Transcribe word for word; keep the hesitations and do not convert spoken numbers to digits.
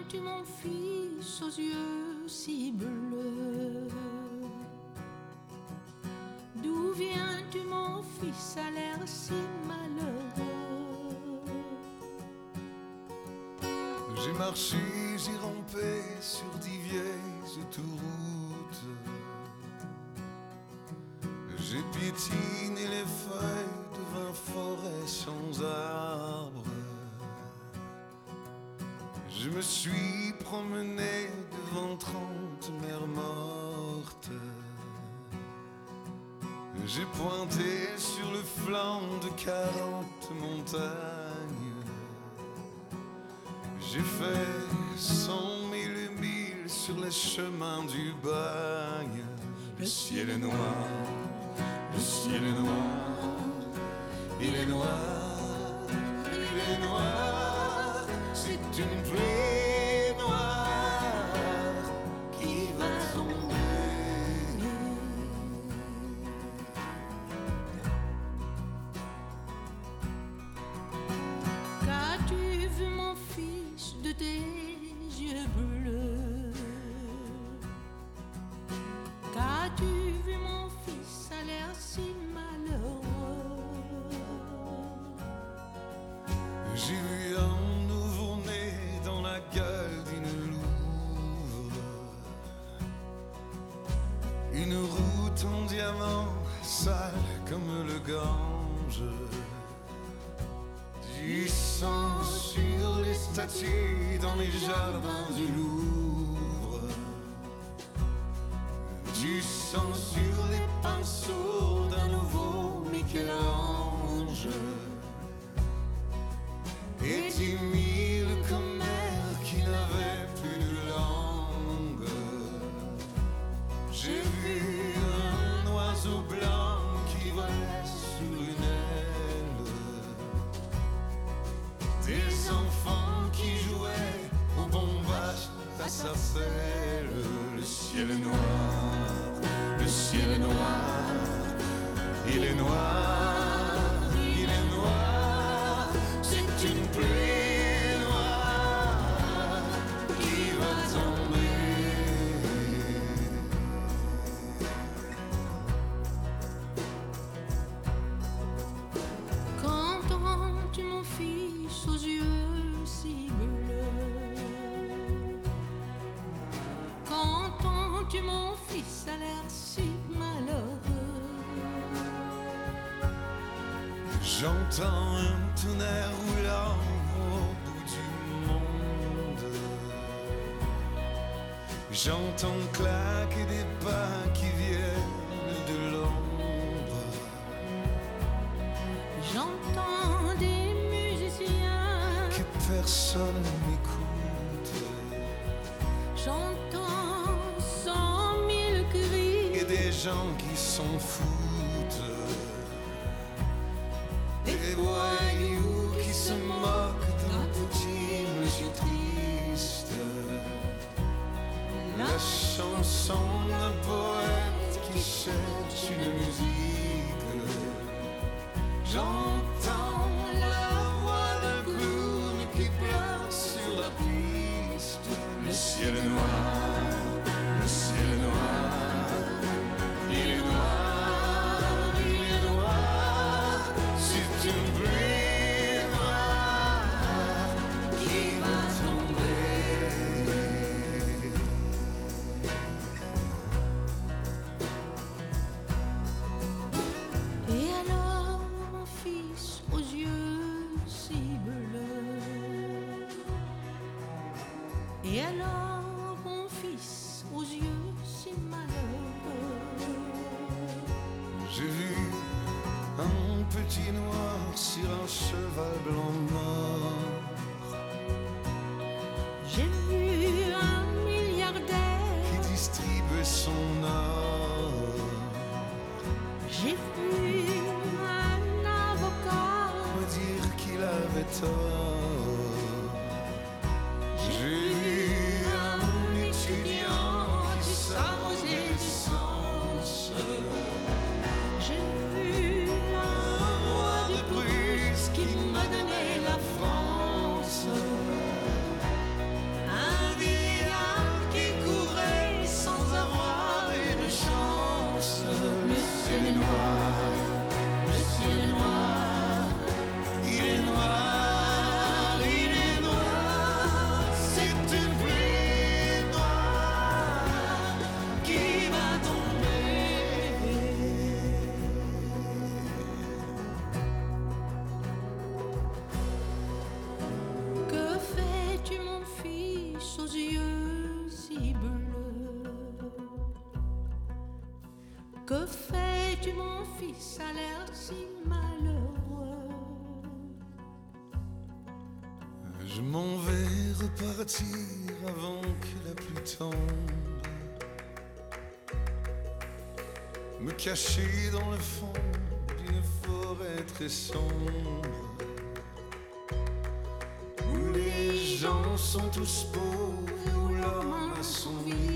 viens-tu mon fils aux yeux si bleus? D'où viens-tu mon fils à l'air si malheureux? J'ai marché, j'ai rampé sur dix vieilles autoroutes. J'ai piétiné les feuilles de vingt forêts sans arbres. Je me suis promené devant trente mers mortes. J'ai pointé sur le flanc de quarante montagnes. J'ai fait cent mille milles sur les chemins du bagne. Le ciel est noir, le ciel est noir, il est noir, il est noir. C'est une pluie noire qui va tomber. Qu'as-tu vu mon fils de tes yeux bleus? Qu'as-tu vu mon fils à l'air si malheureux? J'ai vu un nouveau-né dans la gueule d'une louve, une route en diamant sale comme le Gange, du sang sur les statues dans les jardins du Louvre, du sang sur les pinceaux d'un nouveau Michel-Ange. Et dix mille commères qui n'avaient plus de langue. J'ai vu un oiseau blanc qui volait sur une aile, des enfants qui jouaient au bombage à Sarcelles. Le ciel est noir, le ciel est noir, il est noir, il est noir. C'est une pluie noire qui va tomber. Qu'entends-tu mon fils aux yeux si bleus? Qu'entends-tu mon fils à l'air si malheureux? J'entends un tonnerre roulant au bout du monde. J'entends claquer des pas qui viennent de l'ombre. J'entends des musiciens Que personne n'écoute. J'entends cent mille cris Et des gens qui s'en foutent. Des voyous qui se moquent d'un petit monsieur triste. La chanson d'un poète qui cherche une musique. J'entends la voix d'un clown qui pleure sur la piste. Le ciel est noir, le ciel est noir, il est noir, il est noir. C'est une pluie noire qui va tomber. Et alors mon fils aux yeux si bleus? Et alors mon fils aux yeux si malheureux? J'ai vu un petit noir sur un cheval blanc mort. J'ai vu un milliardaire Qui distribuait son or. J'ai vu un avocat Me dire qu'il avait tort. J'ai vu un étudiant qui s'arrosait d'essence. J'ai vu un Roi de Prusse qui m'a donné la France. un Que fais-tu mon fils à l'air si malheureux? Je m'en vais repartir avant que la pluie tombe, me cacher dans le fond d'une forêt très sombre, où les gens sont tous pauvres et où l'homme a son vide.